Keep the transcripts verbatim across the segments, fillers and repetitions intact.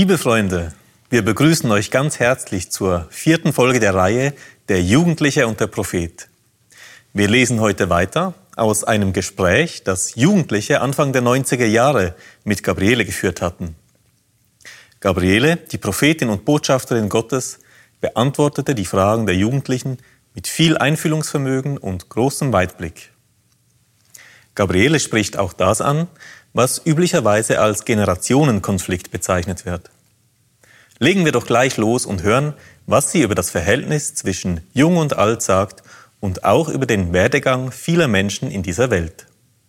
Liebe Freunde, wir begrüßen euch ganz herzlich zur vierten Folge der Reihe Der Jugendliche und der Prophet. Wir lesen heute weiter aus einem Gespräch, das Jugendliche Anfang der neunziger Jahre mit Gabriele geführt hatten. Gabriele, die Prophetin und Botschafterin Gottes, beantwortete die Fragen der Jugendlichen mit viel Einfühlungsvermögen und großem Weitblick. Gabriele spricht auch das an, was üblicherweise als Generationenkonflikt bezeichnet wird. Legen wir doch gleich los und hören, was sie über das Verhältnis zwischen Jung und Alt sagt und auch über den Werdegang vieler Menschen in dieser Welt.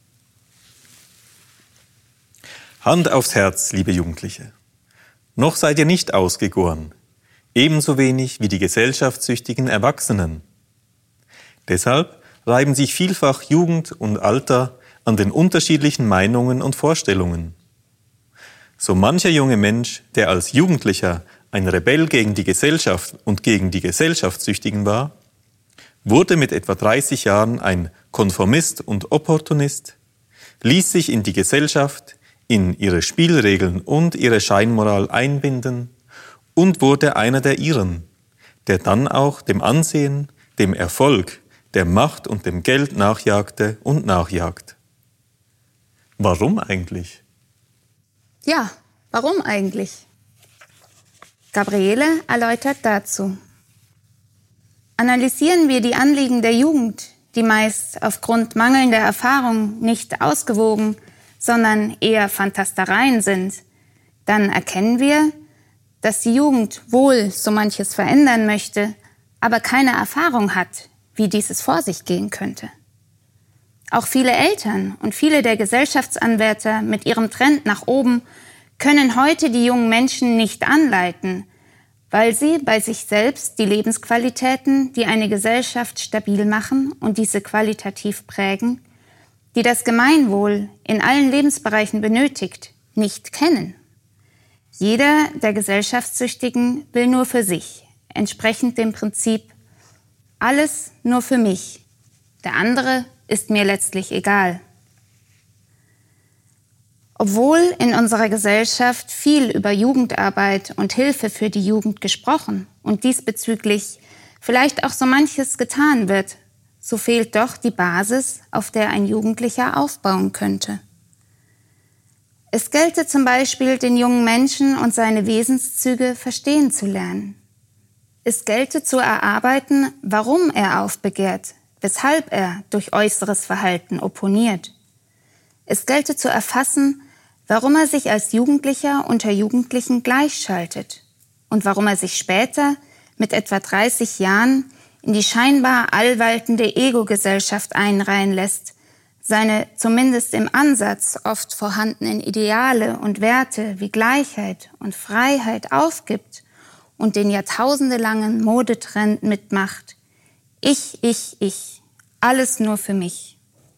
Hand aufs Herz, liebe Jugendliche. Noch seid ihr nicht ausgegoren, ebenso wenig wie die gesellschaftssüchtigen Erwachsenen. Deshalb reiben sich vielfach Jugend und Alter an den unterschiedlichen Meinungen und Vorstellungen. So mancher junge Mensch, der als Jugendlicher ein Rebell gegen die Gesellschaft und gegen die Gesellschaftssüchtigen war, wurde mit etwa dreißig Jahren ein Konformist und Opportunist, ließ sich in die Gesellschaft, in ihre Spielregeln und ihre Scheinmoral einbinden und wurde einer der ihren, der dann auch dem Ansehen, dem Erfolg, der Macht und dem Geld nachjagte und nachjagt. Warum eigentlich? Ja, warum eigentlich? Gabriele erläutert dazu. Analysieren wir die Anliegen der Jugend, die meist aufgrund mangelnder Erfahrung nicht ausgewogen, sondern eher Fantastereien sind, dann erkennen wir, dass die Jugend wohl so manches verändern möchte, aber keine Erfahrung hat, wie dieses vor sich gehen könnte. Auch viele Eltern und viele der Gesellschaftsanwärter mit ihrem Trend nach oben können heute die jungen Menschen nicht anleiten, weil sie bei sich selbst die Lebensqualitäten, die eine Gesellschaft stabil machen und diese qualitativ prägen, die das Gemeinwohl in allen Lebensbereichen benötigt, nicht kennen. Jeder der Gesellschaftssüchtigen will nur für sich, entsprechend dem Prinzip alles nur für mich, der andere ist mir letztlich egal. Obwohl in unserer Gesellschaft viel über Jugendarbeit und Hilfe für die Jugend gesprochen und diesbezüglich vielleicht auch so manches getan wird, so fehlt doch die Basis, auf der ein Jugendlicher aufbauen könnte. Es gelte zum Beispiel, den jungen Menschen und seine Wesenszüge verstehen zu lernen. Es gelte zu erarbeiten, warum er aufbegehrt, weshalb er durch äußeres Verhalten opponiert. Es gelte zu erfassen, warum er sich als Jugendlicher unter Jugendlichen gleichschaltet und warum er sich später mit etwa dreißig Jahren in die scheinbar allwaltende Ego-Gesellschaft einreihen lässt, seine zumindest im Ansatz oft vorhandenen Ideale und Werte wie Gleichheit und Freiheit aufgibt und den jahrtausendelangen Modetrend mitmacht. Ich, ich, ich. Alles nur für mich.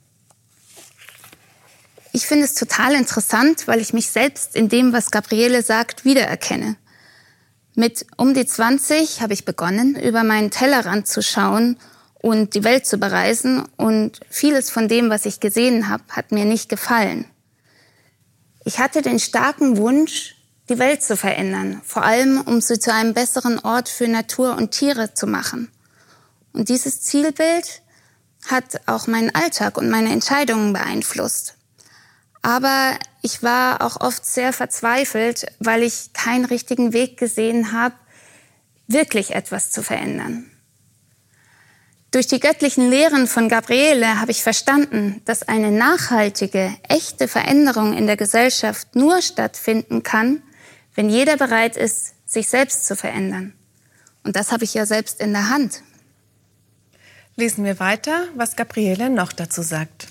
Ich finde es total interessant, weil ich mich selbst in dem, was Gabriele sagt, wiedererkenne. Mit um die zwanzig habe ich begonnen, über meinen Tellerrand zu schauen und die Welt zu bereisen. Und vieles von dem, was ich gesehen habe, hat mir nicht gefallen. Ich hatte den starken Wunsch, die Welt zu verändern, vor allem um sie zu einem besseren Ort für Natur und Tiere zu machen. Und dieses Zielbild hat auch meinen Alltag und meine Entscheidungen beeinflusst. Aber ich war auch oft sehr verzweifelt, weil ich keinen richtigen Weg gesehen habe, wirklich etwas zu verändern. Durch die göttlichen Lehren von Gabriele habe ich verstanden, dass eine nachhaltige, echte Veränderung in der Gesellschaft nur stattfinden kann, wenn jeder bereit ist, sich selbst zu verändern. Und das habe ich ja selbst in der Hand. Lesen wir weiter, was Gabriele noch dazu sagt.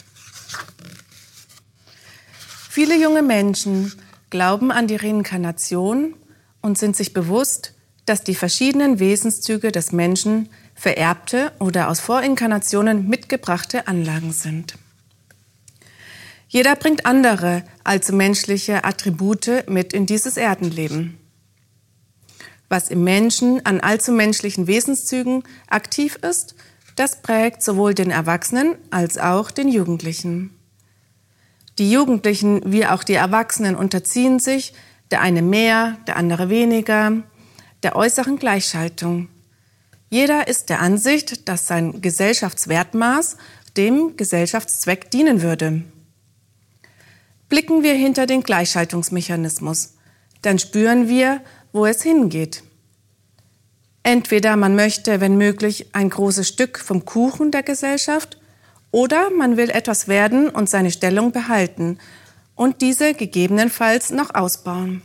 Viele junge Menschen glauben an die Reinkarnation und sind sich bewusst, dass die verschiedenen Wesenszüge des Menschen vererbte oder aus Vorinkarnationen mitgebrachte Anlagen sind. Jeder bringt andere allzu menschliche Attribute mit in dieses Erdenleben. Was im Menschen an allzu menschlichen Wesenszügen aktiv ist, das prägt sowohl den Erwachsenen als auch den Jugendlichen. Die Jugendlichen wie auch die Erwachsenen unterziehen sich, der eine mehr, der andere weniger, der äußeren Gleichschaltung. Jeder ist der Ansicht, dass sein Gesellschaftswertmaß dem Gesellschaftszweck dienen würde. Blicken wir hinter den Gleichschaltungsmechanismus, dann spüren wir, wo es hingeht. Entweder man möchte, wenn möglich, ein großes Stück vom Kuchen der Gesellschaft, oder man will etwas werden und seine Stellung behalten und diese gegebenenfalls noch ausbauen.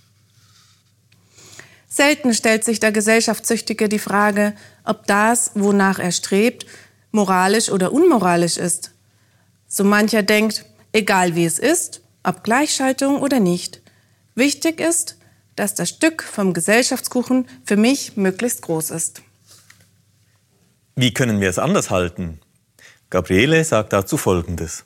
Selten stellt sich der Gesellschaftssüchtige die Frage, ob das, wonach er strebt, moralisch oder unmoralisch ist. So mancher denkt, egal wie es ist, ob Gleichschaltung oder nicht, wichtig ist, dass das Stück vom Gesellschaftskuchen für mich möglichst groß ist. Wie können wir es anders halten? Gabriele sagt dazu Folgendes.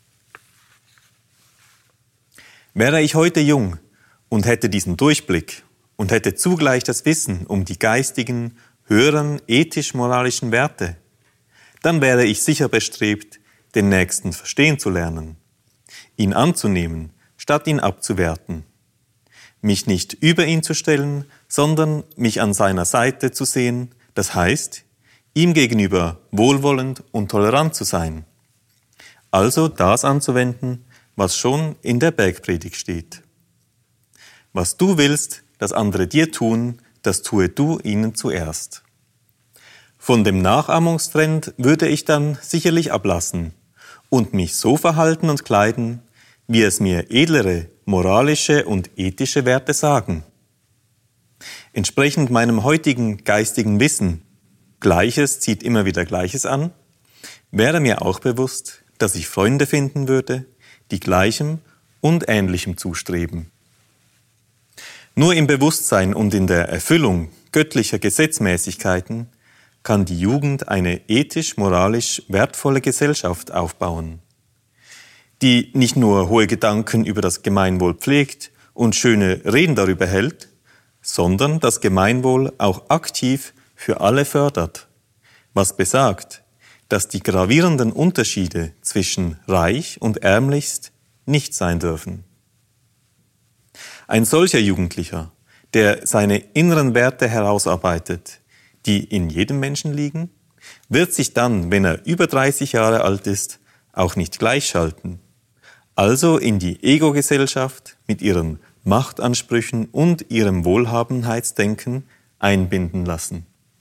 Wäre ich heute jung und hätte diesen Durchblick und hätte zugleich das Wissen um die geistigen, höheren, ethisch-moralischen Werte, dann wäre ich sicher bestrebt, den Nächsten verstehen zu lernen, ihn anzunehmen, statt ihn abzuwerten, mich nicht über ihn zu stellen, sondern mich an seiner Seite zu sehen, das heißt, ihm gegenüber wohlwollend und tolerant zu sein. Also das anzuwenden, was schon in der Bergpredigt steht. Was du willst, dass andere dir tun, das tue du ihnen zuerst. Von dem Nachahmungstrend würde ich dann sicherlich ablassen und mich so verhalten und kleiden, wie es mir edlere, moralische und ethische Werte sagen. Entsprechend meinem heutigen geistigen Wissen, Gleiches zieht immer wieder Gleiches an, wäre mir auch bewusst, dass ich Freunde finden würde, die Gleichem und Ähnlichem zustreben. Nur im Bewusstsein und in der Erfüllung göttlicher Gesetzmäßigkeiten kann die Jugend eine ethisch-moralisch wertvolle Gesellschaft aufbauen, die nicht nur hohe Gedanken über das Gemeinwohl pflegt und schöne Reden darüber hält, sondern das Gemeinwohl auch aktiv für alle fördert, was besagt, dass die gravierenden Unterschiede zwischen reich und ärmlichst nicht sein dürfen. Ein solcher Jugendlicher, der seine inneren Werte herausarbeitet, die in jedem Menschen liegen, wird sich dann, wenn er über dreißig Jahre alt ist, auch nicht gleichschalten, also in die Ego-Gesellschaft mit ihren Machtansprüchen und ihrem Wohlhabenheitsdenken einbinden lassen.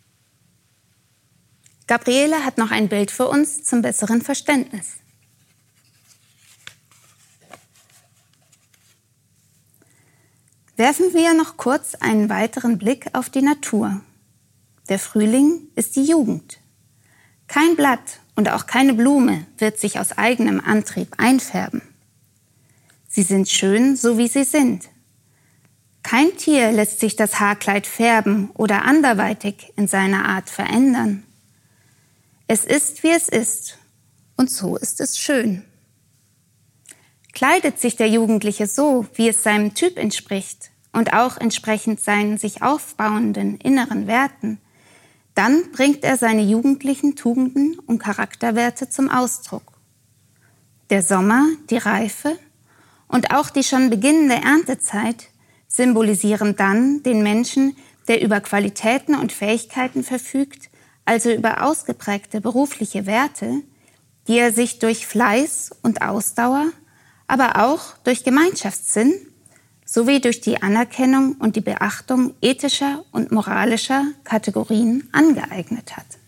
Gabriele hat noch ein Bild für uns zum besseren Verständnis. Werfen wir noch kurz einen weiteren Blick auf die Natur. Der Frühling ist die Jugend. Kein Blatt und auch keine Blume wird sich aus eigenem Antrieb einfärben. Sie sind schön, so wie sie sind. Kein Tier lässt sich das Haarkleid färben oder anderweitig in seiner Art verändern. Es ist, wie es ist, und so ist es schön. Kleidet sich der Jugendliche so, wie es seinem Typ entspricht und auch entsprechend seinen sich aufbauenden inneren Werten, dann bringt er seine jugendlichen Tugenden und Charakterwerte zum Ausdruck. Der Sommer, die Reife und auch die schon beginnende Erntezeit symbolisieren dann den Menschen, der über Qualitäten und Fähigkeiten verfügt, also über ausgeprägte berufliche Werte, die er sich durch Fleiß und Ausdauer, aber auch durch Gemeinschaftssinn sowie durch die Anerkennung und die Beachtung ethischer und moralischer Kategorien angeeignet hat.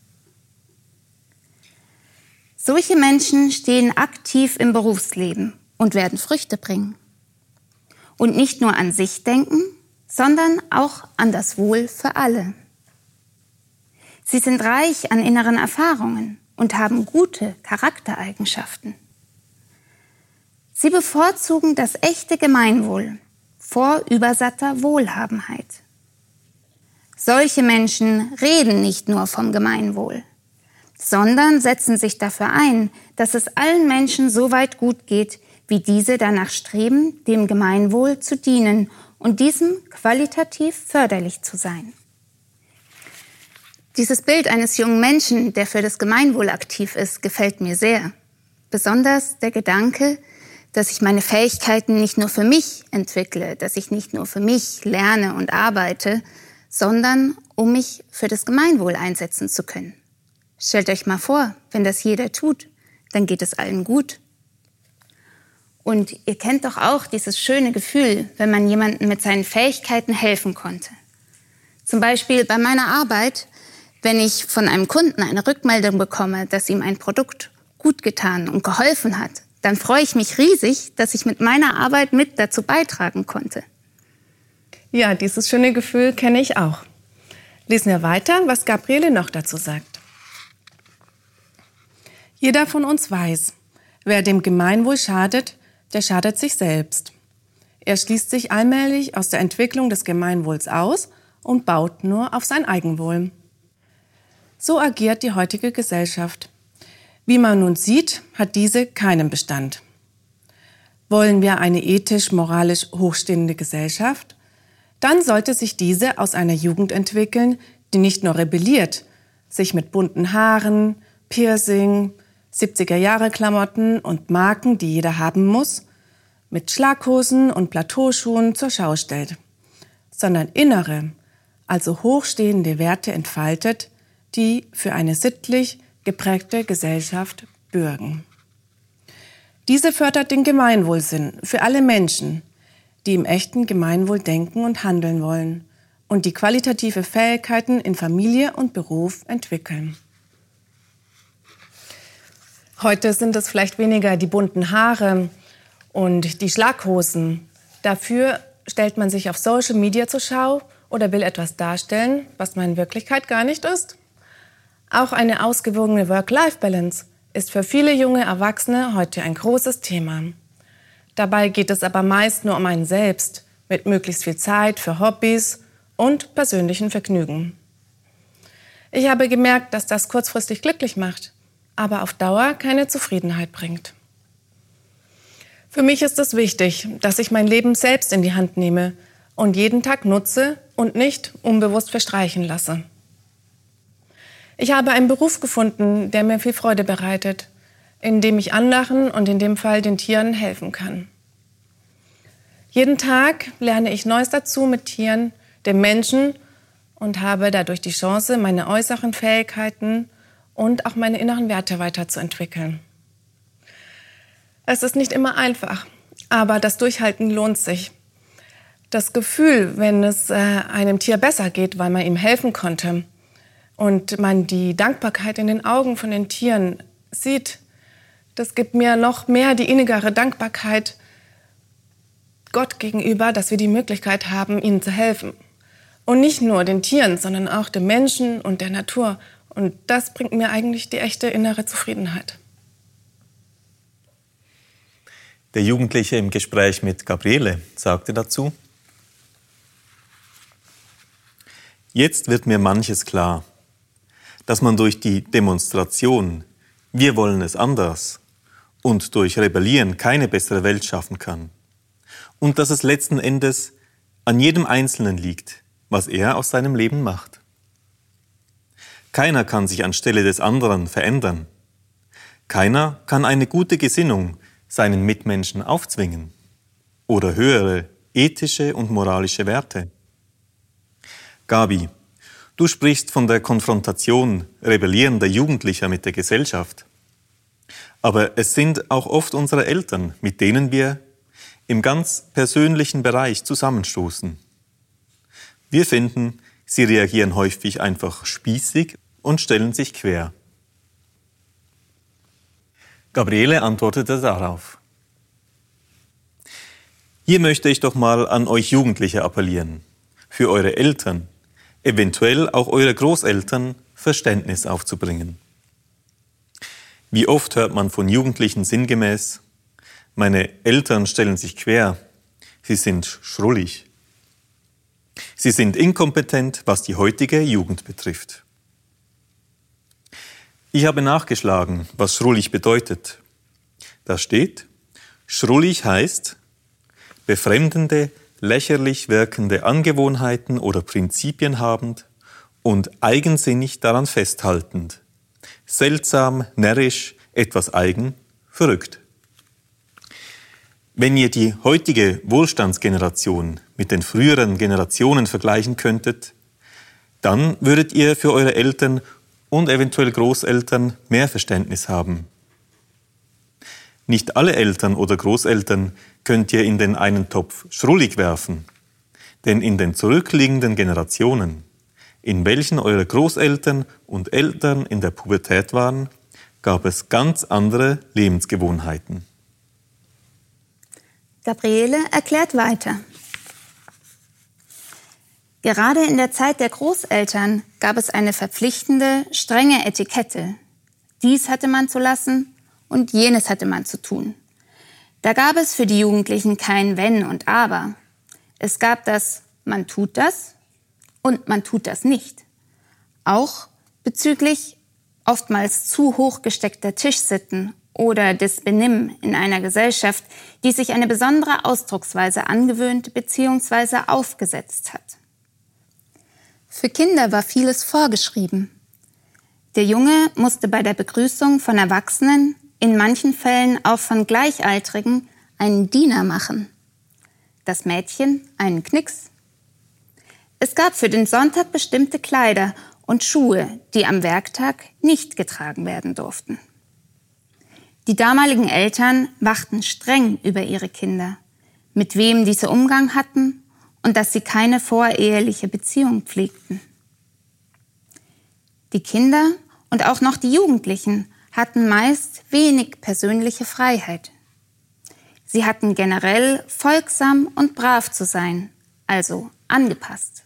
Solche Menschen stehen aktiv im Berufsleben und werden Früchte bringen. Und nicht nur an sich denken, sondern auch an das Wohl für alle. Sie sind reich an inneren Erfahrungen und haben gute Charaktereigenschaften. Sie bevorzugen das echte Gemeinwohl vor übersatter Wohlhabenheit. Solche Menschen reden nicht nur vom Gemeinwohl, sondern setzen sich dafür ein, dass es allen Menschen so weit gut geht, wie diese danach streben, dem Gemeinwohl zu dienen und diesem qualitativ förderlich zu sein. Dieses Bild eines jungen Menschen, der für das Gemeinwohl aktiv ist, gefällt mir sehr. Besonders der Gedanke, dass ich meine Fähigkeiten nicht nur für mich entwickle, dass ich nicht nur für mich lerne und arbeite, sondern um mich für das Gemeinwohl einsetzen zu können. Stellt euch mal vor, wenn das jeder tut, dann geht es allen gut. Und ihr kennt doch auch dieses schöne Gefühl, wenn man jemandem mit seinen Fähigkeiten helfen konnte. Zum Beispiel bei meiner Arbeit, wenn ich von einem Kunden eine Rückmeldung bekomme, dass ihm ein Produkt gut getan und geholfen hat, dann freue ich mich riesig, dass ich mit meiner Arbeit mit dazu beitragen konnte. Ja, dieses schöne Gefühl kenne ich auch. Lesen wir weiter, was Gabriele noch dazu sagt. Jeder von uns weiß, wer dem Gemeinwohl schadet, der schadet sich selbst. Er schließt sich allmählich aus der Entwicklung des Gemeinwohls aus und baut nur auf sein Eigenwohl. So agiert die heutige Gesellschaft. Wie man nun sieht, hat diese keinen Bestand. Wollen wir eine ethisch-moralisch hochstehende Gesellschaft? Dann sollte sich diese aus einer Jugend entwickeln, die nicht nur rebelliert, sich mit bunten Haaren, Piercing, siebziger-Jahre-Klamotten und Marken, die jeder haben muss, mit Schlaghosen und Plateauschuhen zur Schau stellt, sondern innere, also hochstehende Werte entfaltet, die für eine sittlich geprägte Gesellschaft bürgen. Diese fördert den Gemeinwohlsinn für alle Menschen, die im echten Gemeinwohl denken und handeln wollen und die qualitative Fähigkeiten in Familie und Beruf entwickeln. Heute sind es vielleicht weniger die bunten Haare und die Schlaghosen. Dafür stellt man sich auf Social Media zur Schau oder will etwas darstellen, was man in Wirklichkeit gar nicht ist. Auch eine ausgewogene Work-Life-Balance ist für viele junge Erwachsene heute ein großes Thema. Dabei geht es aber meist nur um einen selbst, mit möglichst viel Zeit für Hobbys und persönlichen Vergnügen. Ich habe gemerkt, dass das kurzfristig glücklich macht, aber auf Dauer keine Zufriedenheit bringt. Für mich ist es wichtig, dass ich mein Leben selbst in die Hand nehme und jeden Tag nutze und nicht unbewusst verstreichen lasse. Ich habe einen Beruf gefunden, der mir viel Freude bereitet, in dem ich anderen und in dem Fall den Tieren helfen kann. Jeden Tag lerne ich Neues dazu mit Tieren, dem Menschen und habe dadurch die Chance, meine äußeren Fähigkeiten und auch meine inneren Werte weiterzuentwickeln. Es ist nicht immer einfach, aber das Durchhalten lohnt sich. Das Gefühl, wenn es äh, einem Tier besser geht, weil man ihm helfen konnte und man die Dankbarkeit in den Augen von den Tieren sieht, das gibt mir noch mehr die innigere Dankbarkeit Gott gegenüber, dass wir die Möglichkeit haben, ihnen zu helfen. Und nicht nur den Tieren, sondern auch dem Menschen und der Natur. Und das bringt mir eigentlich die echte innere Zufriedenheit. Der Jugendliche im Gespräch mit Gabriele sagte dazu: Jetzt wird mir manches klar, dass man durch die Demonstration „Wir wollen es anders“ und durch Rebellieren keine bessere Welt schaffen kann. Und dass es letzten Endes an jedem Einzelnen liegt, was er aus seinem Leben macht. Keiner kann sich anstelle des anderen verändern. Keiner kann eine gute Gesinnung seinen Mitmenschen aufzwingen oder höhere ethische und moralische Werte. Gabi, du sprichst von der Konfrontation rebellierender Jugendlicher mit der Gesellschaft. Aber es sind auch oft unsere Eltern, mit denen wir im ganz persönlichen Bereich zusammenstoßen. Wir finden, sie reagieren häufig einfach spießig und stellen sich quer. Gabriele antwortete darauf: Hier möchte ich doch mal an euch Jugendliche appellieren, für eure Eltern, eventuell auch eure Großeltern, Verständnis aufzubringen. Wie oft hört man von Jugendlichen sinngemäß: Meine Eltern stellen sich quer, sie sind schrullig. Sie sind inkompetent, was die heutige Jugend betrifft. Ich habe nachgeschlagen, was schrullig bedeutet. Da steht: Schrullig heißt befremdende, lächerlich wirkende Angewohnheiten oder Prinzipien habend und eigensinnig daran festhaltend. Seltsam, närrisch, etwas eigen, verrückt. Wenn ihr die heutige Wohlstandsgeneration mit den früheren Generationen vergleichen könntet, dann würdet ihr für eure Eltern und eventuell Großeltern mehr Verständnis haben. Nicht alle Eltern oder Großeltern könnt ihr in den einen Topf schrullig werfen, denn in den zurückliegenden Generationen, in welchen eure Großeltern und Eltern in der Pubertät waren, gab es ganz andere Lebensgewohnheiten. Gabriele erklärt weiter. Gerade in der Zeit der Großeltern gab es eine verpflichtende, strenge Etikette. Dies hatte man zu lassen und jenes hatte man zu tun. Da gab es für die Jugendlichen kein Wenn und Aber. Es gab das man tut das und man tut das nicht. Auch bezüglich oftmals zu hoch gesteckter Tischsitten oder des Benimm in einer Gesellschaft, die sich eine besondere Ausdrucksweise angewöhnt bzw. aufgesetzt hat. Für Kinder war vieles vorgeschrieben. Der Junge musste bei der Begrüßung von Erwachsenen, in manchen Fällen auch von Gleichaltrigen, einen Diener machen. Das Mädchen einen Knicks. Es gab für den Sonntag bestimmte Kleider und Schuhe, die am Werktag nicht getragen werden durften. Die damaligen Eltern wachten streng über ihre Kinder, mit wem diese Umgang hatten und dass sie keine voreheliche Beziehung pflegten. Die Kinder und auch noch die Jugendlichen hatten meist wenig persönliche Freiheit. Sie hatten generell folgsam und brav zu sein, also angepasst.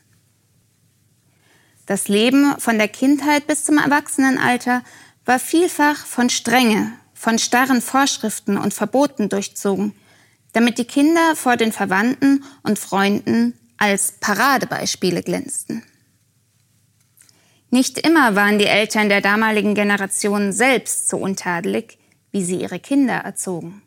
Das Leben von der Kindheit bis zum Erwachsenenalter war vielfach von Strenge, von starren Vorschriften und Verboten durchzogen, damit die Kinder vor den Verwandten und Freunden als Paradebeispiele glänzten. Nicht immer waren die Eltern der damaligen Generation selbst so untadelig, wie sie ihre Kinder erzogen.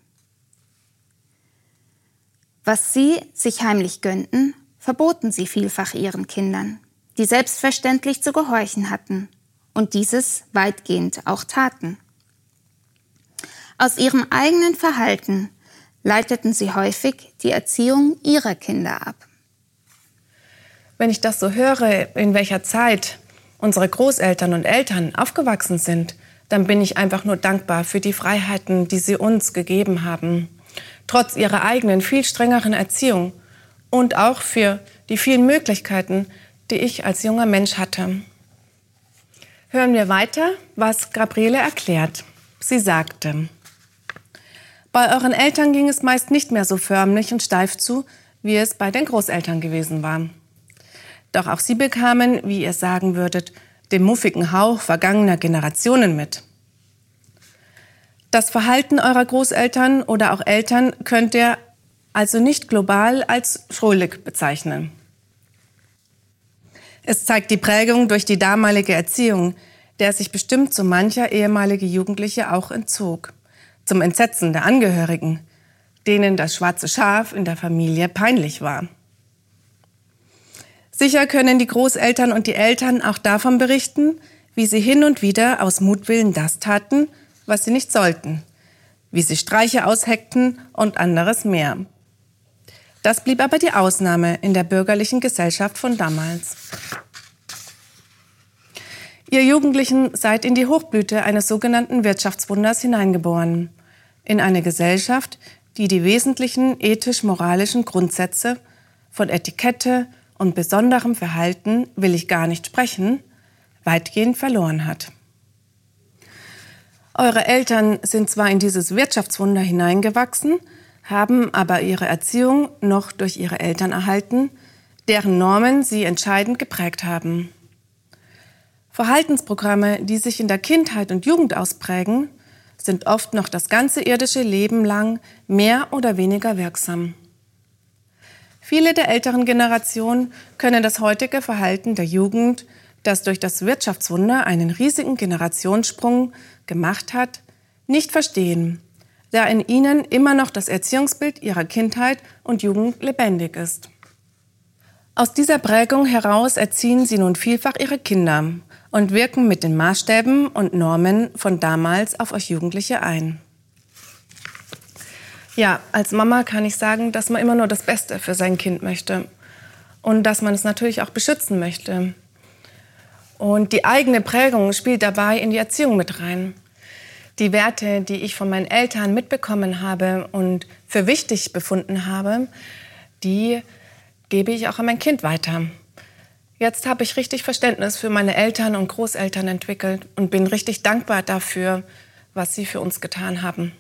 Was sie sich heimlich gönnten, verboten sie vielfach ihren Kindern, die selbstverständlich zu gehorchen hatten und dieses weitgehend auch taten. Aus ihrem eigenen Verhalten leiteten sie häufig die Erziehung ihrer Kinder ab. Wenn ich das so höre, in welcher Zeit unsere Großeltern und Eltern aufgewachsen sind, dann bin ich einfach nur dankbar für die Freiheiten, die sie uns gegeben haben. Trotz ihrer eigenen, viel strengeren Erziehung und auch für die vielen Möglichkeiten, die ich als junger Mensch hatte. Hören wir weiter, was Gabriele erklärt. Sie sagte: Bei euren Eltern ging es meist nicht mehr so förmlich und steif zu, wie es bei den Großeltern gewesen war. Doch auch sie bekamen, wie ihr sagen würdet, den muffigen Hauch vergangener Generationen mit. Das Verhalten eurer Großeltern oder auch Eltern könnt ihr also nicht global als schrullig bezeichnen. Es zeigt die Prägung durch die damalige Erziehung, der sich bestimmt so mancher ehemalige Jugendliche auch entzog. Zum Entsetzen der Angehörigen, denen das schwarze Schaf in der Familie peinlich war. Sicher können die Großeltern und die Eltern auch davon berichten, wie sie hin und wieder aus Mutwillen das taten, was sie nicht sollten, wie sie Streiche ausheckten und anderes mehr. Das blieb aber die Ausnahme in der bürgerlichen Gesellschaft von damals. Ihr Jugendlichen seid in die Hochblüte eines sogenannten Wirtschaftswunders hineingeboren. In eine Gesellschaft, die die wesentlichen ethisch-moralischen Grundsätze von Etikette und besonderem Verhalten, will ich gar nicht sprechen, weitgehend verloren hat. Eure Eltern sind zwar in dieses Wirtschaftswunder hineingewachsen, haben aber ihre Erziehung noch durch ihre Eltern erhalten, deren Normen sie entscheidend geprägt haben. Verhaltensprogramme, die sich in der Kindheit und Jugend ausprägen, sind oft noch das ganze irdische Leben lang mehr oder weniger wirksam. Viele der älteren Generationen können das heutige Verhalten der Jugend, das durch das Wirtschaftswunder einen riesigen Generationssprung gemacht hat, nicht verstehen, da in ihnen immer noch das Erziehungsbild ihrer Kindheit und Jugend lebendig ist. Aus dieser Prägung heraus erziehen sie nun vielfach ihre Kinder und wirken mit den Maßstäben und Normen von damals auf euch Jugendliche ein. Ja, als Mama kann ich sagen, dass man immer nur das Beste für sein Kind möchte und dass man es natürlich auch beschützen möchte. Und die eigene Prägung spielt dabei in die Erziehung mit rein. Die Werte, die ich von meinen Eltern mitbekommen habe und für wichtig befunden habe, die gebe ich auch an mein Kind weiter. Jetzt habe ich richtig Verständnis für meine Eltern und Großeltern entwickelt und bin richtig dankbar dafür, was sie für uns getan haben.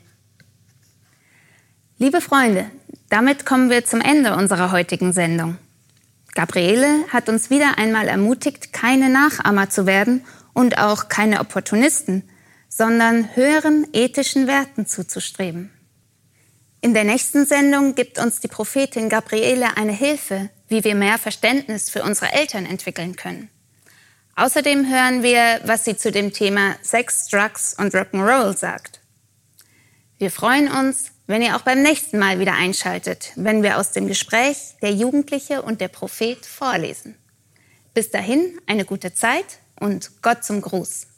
Liebe Freunde, damit kommen wir zum Ende unserer heutigen Sendung. Gabriele hat uns wieder einmal ermutigt, keine Nachahmer zu werden und auch keine Opportunisten, sondern höheren ethischen Werten zuzustreben. In der nächsten Sendung gibt uns die Prophetin Gabriele eine Hilfe, wie wir mehr Verständnis für unsere Eltern entwickeln können. Außerdem hören wir, was sie zu dem Thema Sex, Drugs und Rock'n'Roll sagt. Wir freuen uns, wenn ihr auch beim nächsten Mal wieder einschaltet, wenn wir aus dem Gespräch der Jugendliche und der Prophet vorlesen. Bis dahin eine gute Zeit und Gott zum Gruß.